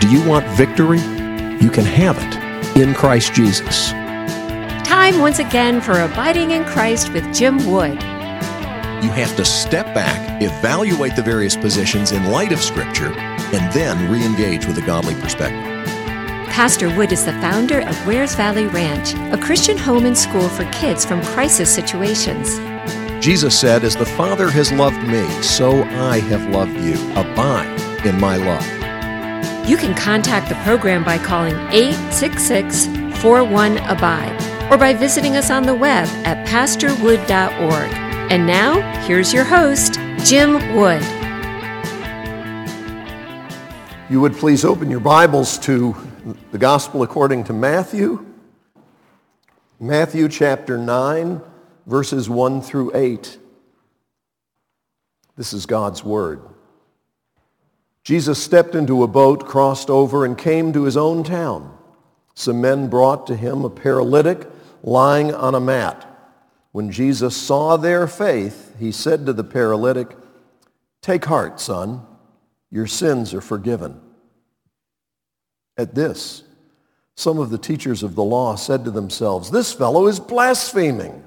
Do you want victory? You can have it in Christ Jesus. Time once again for Abiding in Christ with Jim Wood. You have to step back, evaluate the various positions in light of Scripture, and then re-engage with a godly perspective. Pastor Wood is the founder of Wares Valley Ranch, a Christian home and school for kids from crisis situations. Jesus said, "As the Father has loved me, so I have loved you. Abide in my love." You can contact the program by calling 866-41-ABIDE or by visiting us on the web at pastorwood.org. And now, here's your host, Jim Wood. You would please open your Bibles to the Gospel according to Matthew. Matthew chapter 9, verses 1 through 8. This is God's Word. Jesus stepped into a boat, crossed over, and came to his own town. Some men brought to him a paralytic lying on a mat. When Jesus saw their faith, he said to the paralytic, "Take heart, son, your sins are forgiven." At this, some of the teachers of the law said to themselves, "This fellow is blaspheming."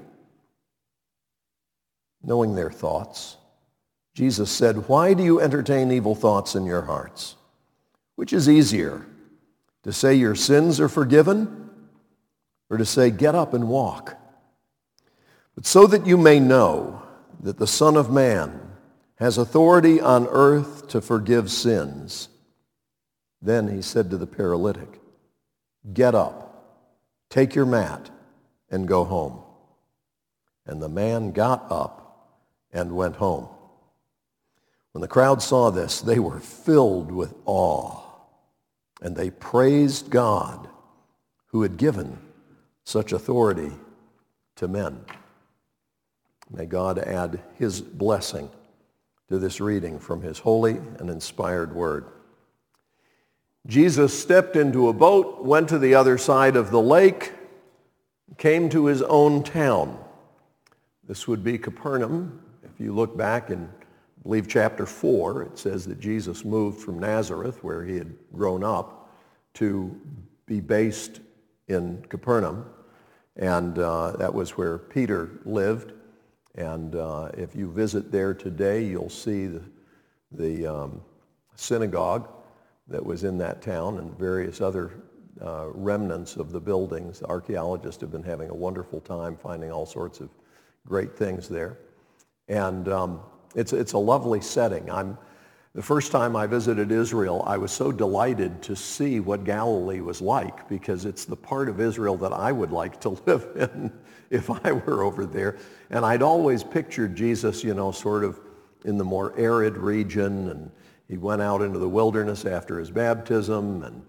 Knowing their thoughts, Jesus said, "Why do you entertain evil thoughts in your hearts? Which is easier, to say your sins are forgiven, or to say, get up and walk? But so that you may know that the Son of Man has authority on earth to forgive sins." Then he said to the paralytic, "Get up, take your mat, and go home." And the man got up and went home. When the crowd saw this, they were filled with awe, and they praised God who had given such authority to men. May God add his blessing to this reading from his holy and inspired word. Jesus stepped into a boat, went to the other side of the lake, came to his own town. This would be Capernaum. If you look back in, I believe, chapter 4, it says that Jesus moved from Nazareth, where he had grown up, to be based in Capernaum. And that was where Peter lived. And if you visit there today, you'll see the synagogue that was in that town and various other remnants of the buildings. Archaeologists have been having a wonderful time finding all sorts of great things there. And it's a lovely setting. The first time I visited Israel, I was so delighted to see what Galilee was like, because it's the part of Israel that I would like to live in if I were over there. And I'd always pictured Jesus, sort of in the more arid region, and he went out into the wilderness after his baptism, and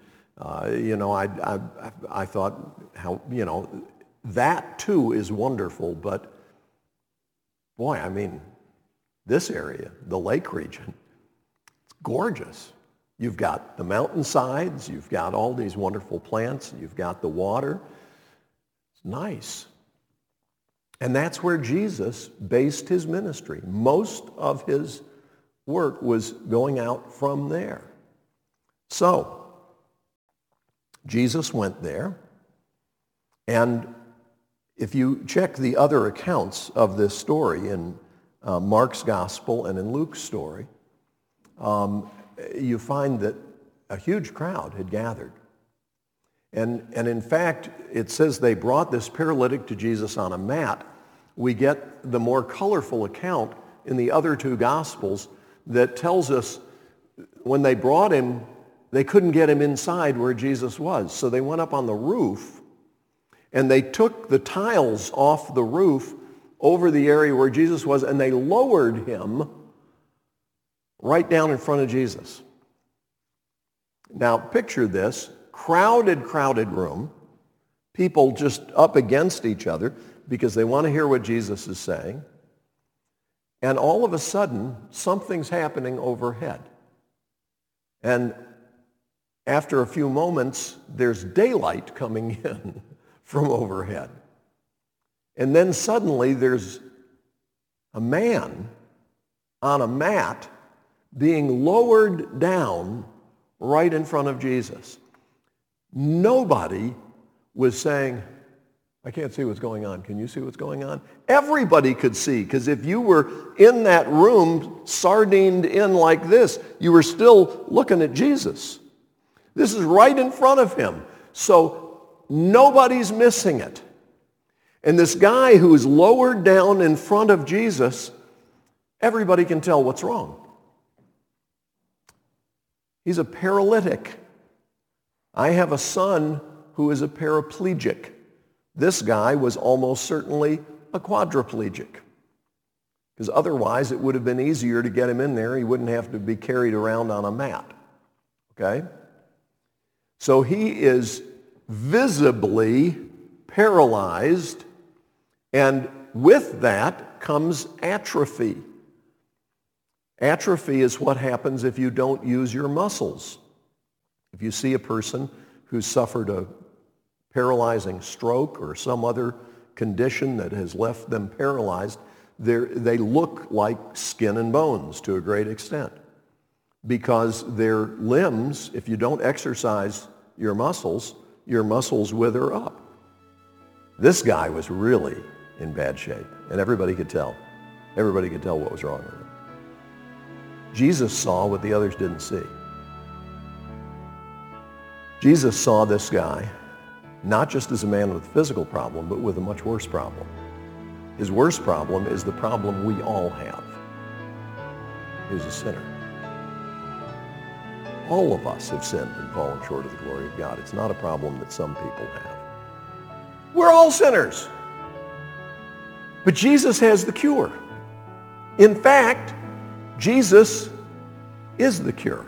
I thought, how, that too is wonderful, but boy, this area, the lake region, it's gorgeous. You've got the mountainsides, you've got all these wonderful plants, you've got the water. It's nice. And that's where Jesus based his ministry. Most of his work was going out from there. So, Jesus went there, and if you check the other accounts of this story in Mark's gospel and in Luke's story, you find that a huge crowd had gathered. And in fact, it says they brought this paralytic to Jesus on a mat. We get the more colorful account in the other two gospels that tells us when they brought him, they couldn't get him inside where Jesus was. So they went up on the roof, and they took the tiles off the roof over the area where Jesus was, and they lowered him right down in front of Jesus. Now, picture this. Crowded room, people just up against each other because they want to hear what Jesus is saying. And all of a sudden, something's happening overhead. And after a few moments, there's daylight coming in from overhead. And then suddenly there's a man on a mat being lowered down right in front of Jesus. Nobody was saying, I can't see what's going on. Can you see what's going on? Everybody could see, because if you were in that room sardined in like this, you were still looking at Jesus. This is right in front of him. So nobody's missing it. And this guy who is lowered down in front of Jesus, everybody can tell what's wrong. He's a paralytic. I have a son who is a paraplegic. This guy was almost certainly a quadriplegic, because otherwise it would have been easier to get him in there. He wouldn't have to be carried around on a mat. Okay? So he is visibly paralyzed, and with that comes atrophy. Atrophy is what happens if you don't use your muscles. If you see a person who's suffered a paralyzing stroke or some other condition that has left them paralyzed, they look like skin and bones to a great extent, because their limbs, if you don't exercise your muscles wither up. This guy was really in bad shape, and everybody could tell. Everybody could tell what was wrong with him. Jesus saw what the others didn't see. Jesus saw this guy not just as a man with a physical problem, but with a much worse problem. His worst problem is the problem we all have. He's a sinner. All of us have sinned and fallen short of the glory of God. It's not a problem that some people have. We're all sinners. But Jesus has the cure. In fact, Jesus is the cure.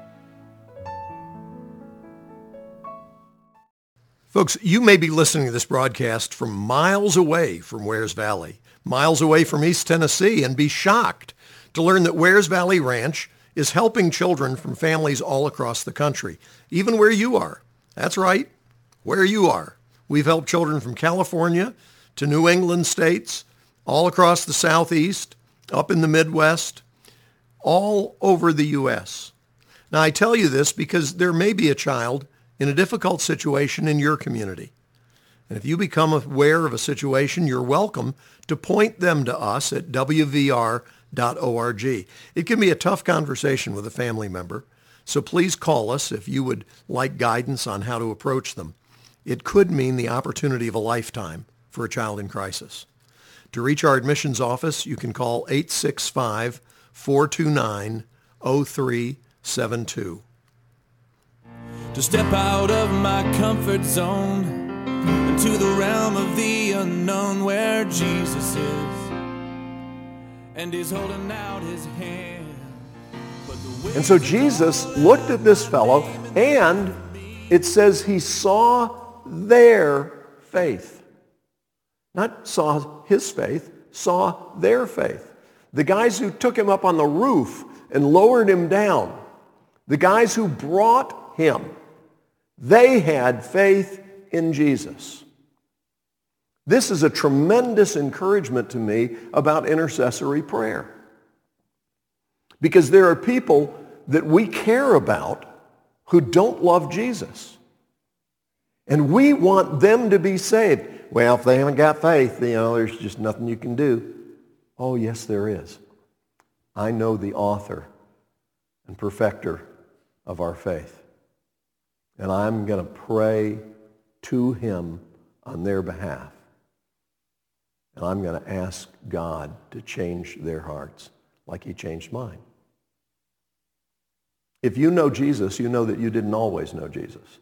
Folks, you may be listening to this broadcast from miles away from Wears Valley, miles away from East Tennessee, and be shocked to learn that Wears Valley Ranch is helping children from families all across the country, even where you are. That's right, where you are. We've helped children from California to New England states, all across the Southeast, up in the Midwest, all over the U.S. Now, I tell you this because there may be a child in a difficult situation in your community. And if you become aware of a situation, you're welcome to point them to us at wvr.org. It can be a tough conversation with a family member, so please call us if you would like guidance on how to approach them. It could mean the opportunity of a lifetime for a child in crisis. To reach our admissions office, you can call 865-429-0372. To step out of my comfort zone into the realm of the unknown, where Jesus is and he's holding out his hand. And so Jesus looked at this fellow, and it says he saw their faith. Not saw his faith, saw their faith. The guys who took him up on the roof and lowered him down, the guys who brought him, they had faith in Jesus. This is a tremendous encouragement to me about intercessory prayer. Because there are people that we care about who don't love Jesus. And we want them to be saved. Well, if they haven't got faith, there's just nothing you can do. Oh, yes, there is. I know the author and perfecter of our faith. And I'm going to pray to him on their behalf. And I'm going to ask God to change their hearts like he changed mine. If you know Jesus, you know that you didn't always know Jesus.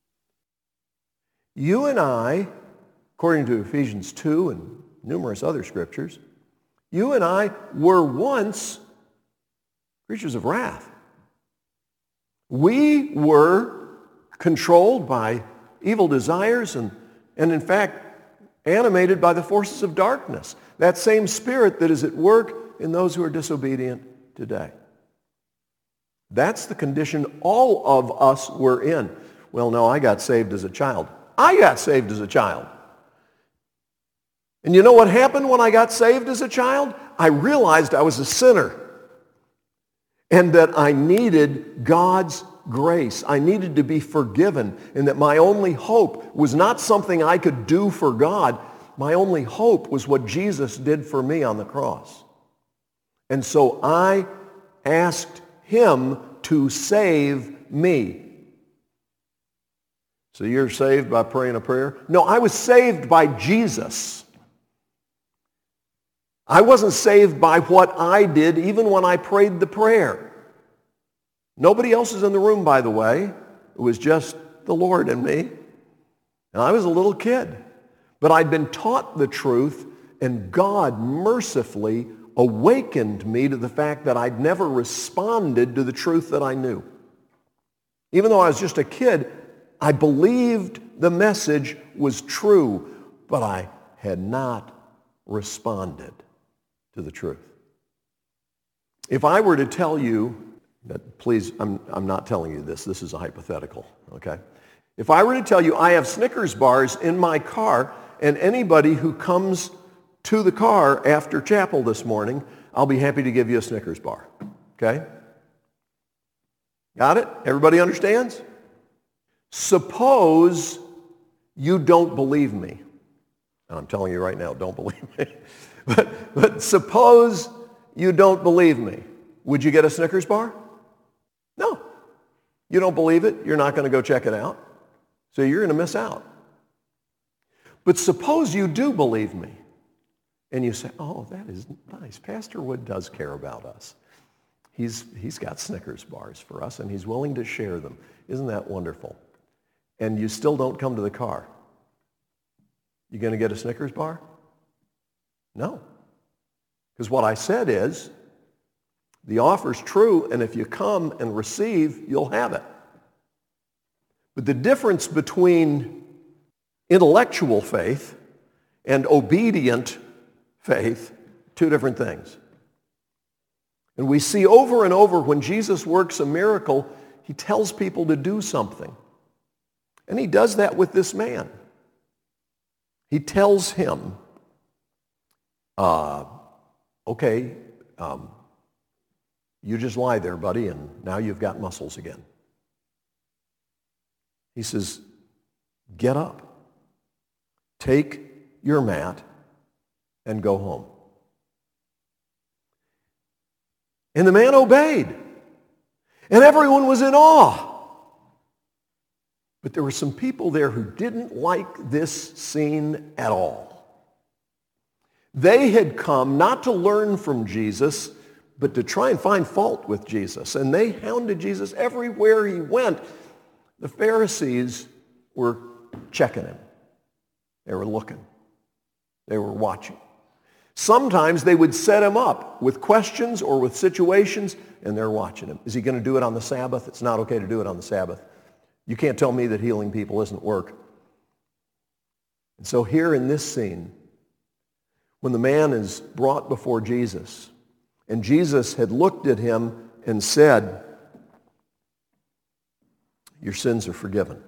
You and I, according to Ephesians 2 and numerous other scriptures, you and I were once creatures of wrath. We were controlled by evil desires and in fact, animated by the forces of darkness. That same spirit that is at work in those who are disobedient today. That's the condition all of us were in. Well, no, I got saved as a child. I got saved as a child. And you know what happened when I got saved as a child? I realized I was a sinner and that I needed God's grace. I needed to be forgiven, and that my only hope was not something I could do for God. My only hope was what Jesus did for me on the cross. And so I asked him to save me. So you're saved by praying a prayer? No, I was saved by Jesus. I wasn't saved by what I did even when I prayed the prayer. Nobody else is in the room, by the way. It was just the Lord and me. And I was a little kid. But I'd been taught the truth, and God mercifully awakened me to the fact that I'd never responded to the truth that I knew. Even though I was just a kid, I believed the message was true, but I had not responded to the truth. If I were to tell you, please, I'm not telling you this. This is a hypothetical, okay? If I were to tell you I have Snickers bars in my car, and anybody who comes to the car after chapel this morning, I'll be happy to give you a Snickers bar, okay? Got it? Everybody understands? Suppose you don't believe me. And I'm telling you right now, don't believe me. But suppose you don't believe me. Would you get a Snickers bar? No. You don't believe it. You're not going to go check it out. So you're going to miss out. But suppose you do believe me. And you say, oh, that is nice. Pastor Wood does care about us. He's got Snickers bars for us, and he's willing to share them. Isn't that wonderful? And you still don't come to the car. You going to get a Snickers bar? No. Because what I said is, the offer's true, and if you come and receive, you'll have it. But the difference between intellectual faith and obedient faith, two different things. And we see over and over when Jesus works a miracle, he tells people to do something. And he does that with this man. He tells him, okay, you just lie there, buddy, and now you've got muscles again. He says, get up, take your mat, and go home. And the man obeyed. And everyone was in awe. But there were some people there who didn't like this scene at all. They had come not to learn from Jesus, but to try and find fault with Jesus. And they hounded Jesus everywhere he went. The Pharisees were checking him. They were looking. They were watching. Sometimes they would set him up with questions or with situations, and they're watching him. Is he going to do it on the Sabbath? It's not okay to do it on the Sabbath. You can't tell me that healing people isn't work. And so here in this scene, when the man is brought before Jesus, and Jesus had looked at him and said, your sins are forgiven.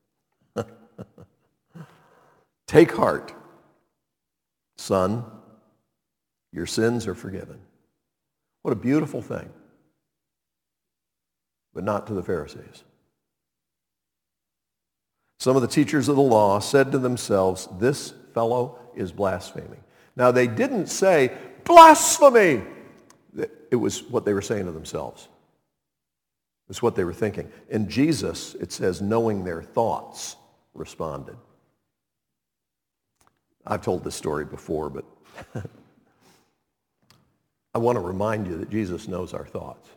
Take heart, son. Your sins are forgiven. What a beautiful thing. But not to the Pharisees. Some of the teachers of the law said to themselves, this fellow is blaspheming. Now they didn't say, blasphemy! It was what they were saying to themselves. It was what they were thinking. And Jesus, it says, knowing their thoughts, responded. I've told this story before, but I want to remind you that Jesus knows our thoughts.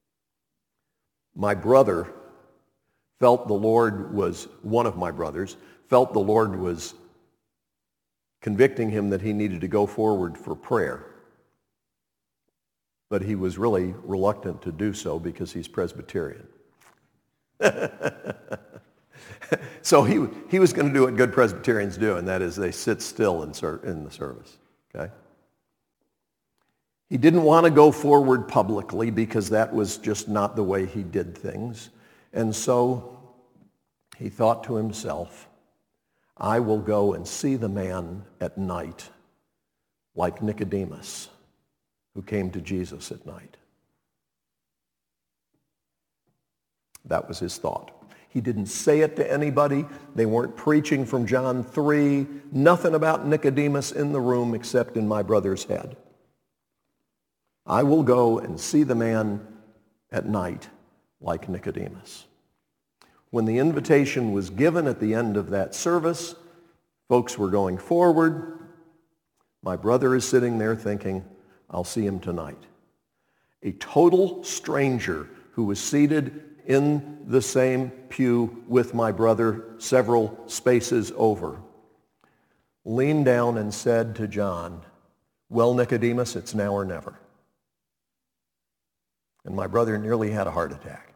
My brother felt the Lord was, one of my brothers, felt the Lord was convicting him that he needed to go forward for prayer. But he was really reluctant to do so because he's Presbyterian. So he was going to do what good Presbyterians do, and that is they sit still in the service. Okay? He didn't want to go forward publicly because that was just not the way he did things. And so he thought to himself, I will go and see the man at night like Nicodemus, who came to Jesus at night. That was his thought. He didn't say it to anybody. They weren't preaching from John 3. Nothing about Nicodemus in the room except in my brother's head. I will go and see the man at night like Nicodemus. When the invitation was given at the end of that service, folks were going forward. My brother is sitting there thinking, I'll see him tonight. A total stranger who was seated in the same pew with my brother several spaces over, leaned down and said to John, well, Nicodemus, it's now or never. And my brother nearly had a heart attack.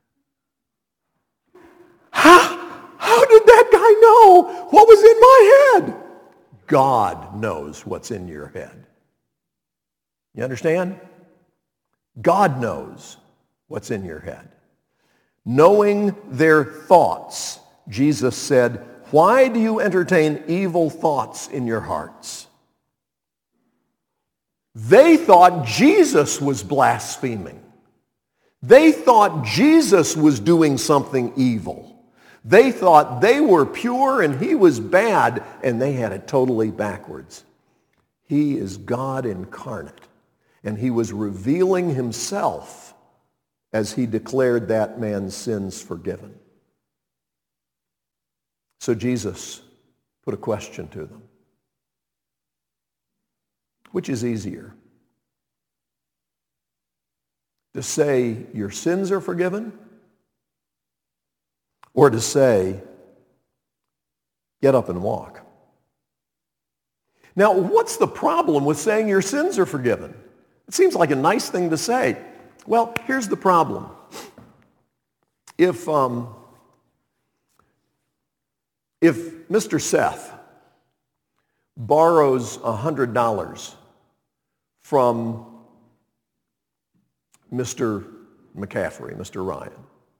How did that guy know what was in my head? God knows what's in your head. You understand? God knows what's in your head. Knowing their thoughts, Jesus said, why do you entertain evil thoughts in your hearts? They thought Jesus was blaspheming. They thought Jesus was doing something evil. They thought they were pure and he was bad, and they had it totally backwards. He is God incarnate, and he was revealing himself as he declared that man's sins forgiven. So Jesus put a question to them. Which is easier? To say your sins are forgiven, or to say, get up and walk? Now, what's the problem with saying your sins are forgiven? It seems like a nice thing to say. Well, here's the problem. If Mr. Seth borrows $100 from Mr. McCaffrey, Mr. Ryan,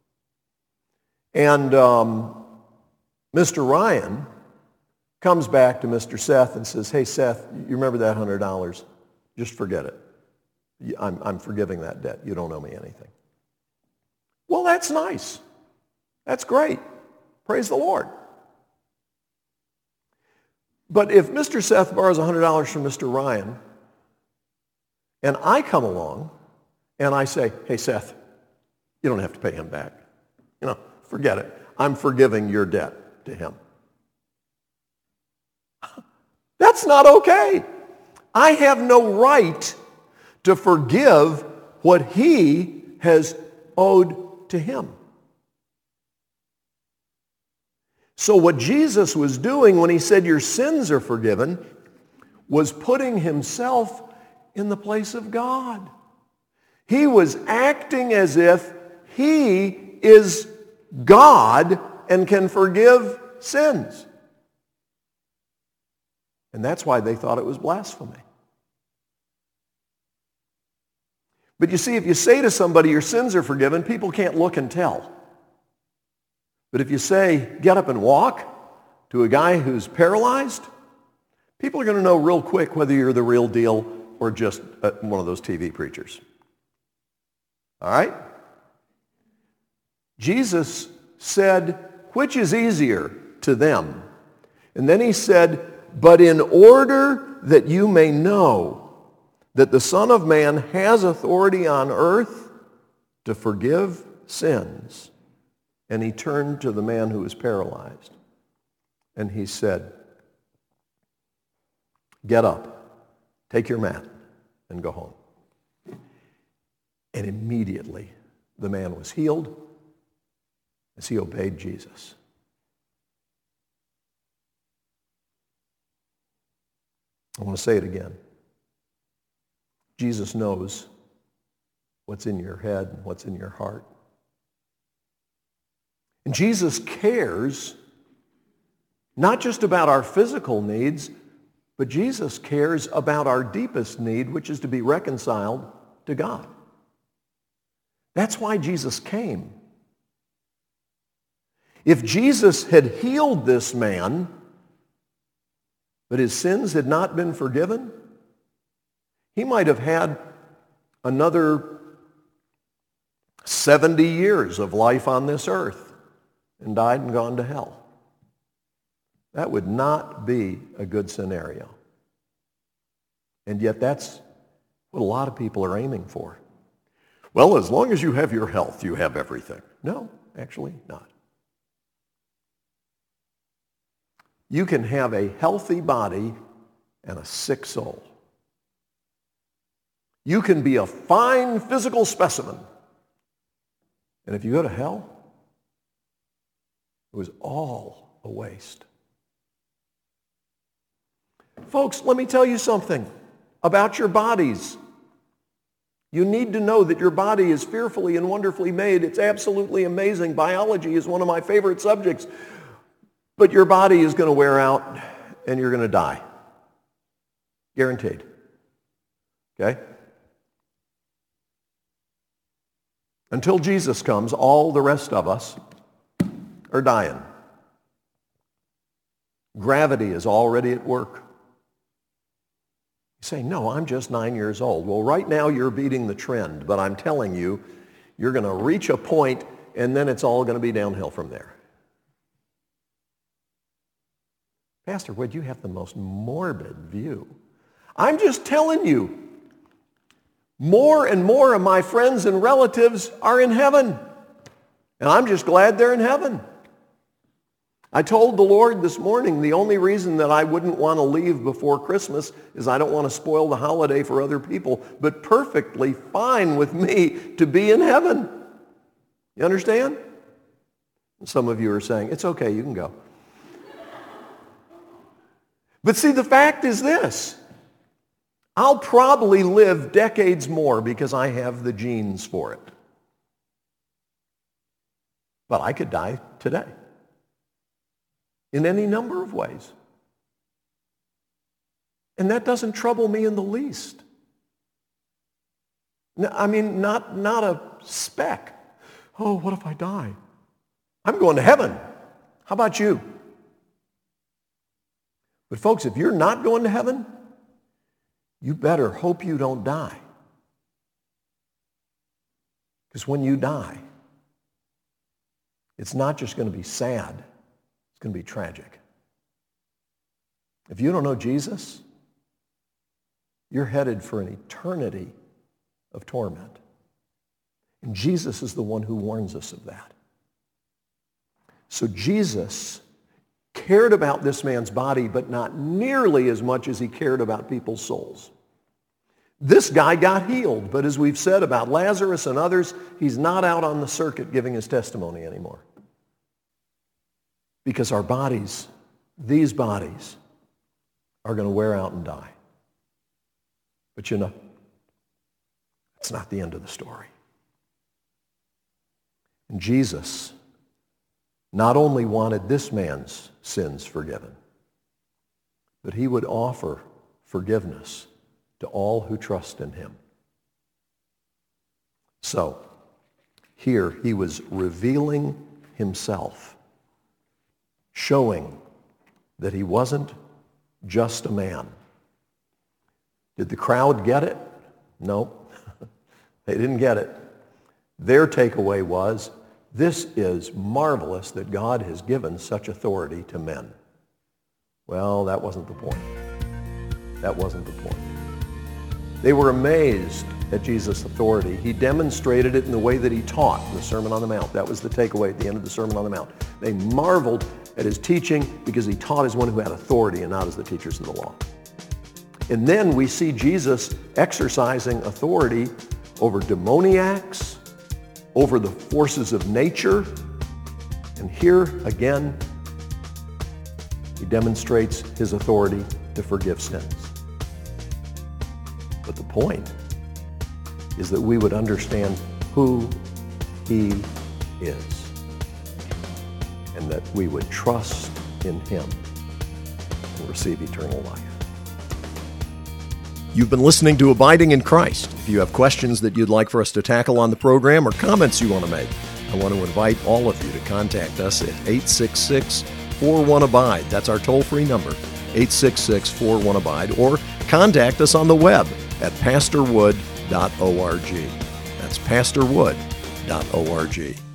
and Mr. Ryan comes back to Mr. Seth and says, hey, Seth, you remember that $100? Just forget it. I'm forgiving that debt. You don't owe me anything. Well, that's nice. That's great. Praise the Lord. But if Mr. Seth borrows $100 from Mr. Ryan, and I come along and I say, hey, Seth, you don't have to pay him back. Forget it. I'm forgiving your debt to him. That's not okay. I have no right to forgive what he has owed to him. So what Jesus was doing when he said your sins are forgiven was putting himself in the place of God. He was acting as if he is God and can forgive sins. And that's why they thought it was blasphemy. But you see, if you say to somebody your sins are forgiven, people can't look and tell. But if you say, get up and walk, to a guy who's paralyzed, people are going to know real quick whether you're the real deal or just one of those TV preachers. All right? Jesus said, which is easier to them? And then he said, but in order that you may know that the Son of Man has authority on earth to forgive sins. And he turned to the man who was paralyzed. And he said, get up, take your mat, and go home. And immediately the man was healed as he obeyed Jesus. I want to say it again. Jesus knows what's in your head and what's in your heart. And Jesus cares not just about our physical needs, but Jesus cares about our deepest need, which is to be reconciled to God. That's why Jesus came. If Jesus had healed this man, but his sins had not been forgiven, he might have had another 70 years of life on this earth and died and gone to hell. That would not be a good scenario. And yet that's what a lot of people are aiming for. Well, as long as you have your health, you have everything. No, actually not. You can have a healthy body and a sick soul. You can be a fine physical specimen. And if you go to hell, it was all a waste. Folks, let me tell you something about your bodies. You need to know that your body is fearfully and wonderfully made. It's absolutely amazing. Biology is one of my favorite subjects. But your body is going to wear out and you're going to die. Guaranteed. Okay? Until Jesus comes, all the rest of us are dying. Gravity is already at work. You say, no, I'm just 9 years old. Well, right now you're beating the trend, but I'm telling you, you're going to reach a point and then it's all going to be downhill from there. Pastor Wood, you have the most morbid view. I'm just telling you, more and more of my friends and relatives are in heaven. And I'm just glad they're in heaven. I told the Lord this morning the only reason that I wouldn't want to leave before Christmas is I don't want to spoil the holiday for other people, but perfectly fine with me to be in heaven. You understand? And some of you are saying, it's okay, you can go. But see, the fact is this. I'll probably live decades more because I have the genes for it. But I could die today in any number of ways. And that doesn't trouble me in the least. I mean, not a speck. Oh, what if I die? I'm going to heaven. How about you? But folks, if you're not going to heaven, you better hope you don't die. Because when you die, it's not just going to be sad, it's going to be tragic. If you don't know Jesus, you're headed for an eternity of torment. And Jesus is the one who warns us of that. So Jesus cared about this man's body, but not nearly as much as he cared about people's souls. This guy got healed, but as we've said about Lazarus and others, he's not out on the circuit giving his testimony anymore. Because our bodies, these bodies, are going to wear out and die. But you know, it's not the end of the story. And Jesus not only wanted this man's sins forgiven, but he would offer forgiveness to all who trust in him. So, here he was revealing himself, showing that he wasn't just a man. Did the crowd get it? No, they didn't get it. Their takeaway was, this is marvelous that God has given such authority to men. Well, that wasn't the point. That wasn't the point. They were amazed at Jesus' authority. He demonstrated it in the way that he taught the Sermon on the Mount. That was the takeaway at the end of the Sermon on the Mount. They marveled at his teaching because he taught as one who had authority and not as the teachers of the law. And then we see Jesus exercising authority over demoniacs, over the forces of nature. And here, again, he demonstrates his authority to forgive sins. But the point is that we would understand who he is and that we would trust in him and receive eternal life. You've been listening to Abiding in Christ. If you have questions that you'd like for us to tackle on the program or comments you want to make, I want to invite all of you to contact us at 866-41-ABIDE. That's our toll-free number, 866-41-ABIDE, or contact us on the web at pastorwood.org. That's pastorwood.org. www.pastors.org.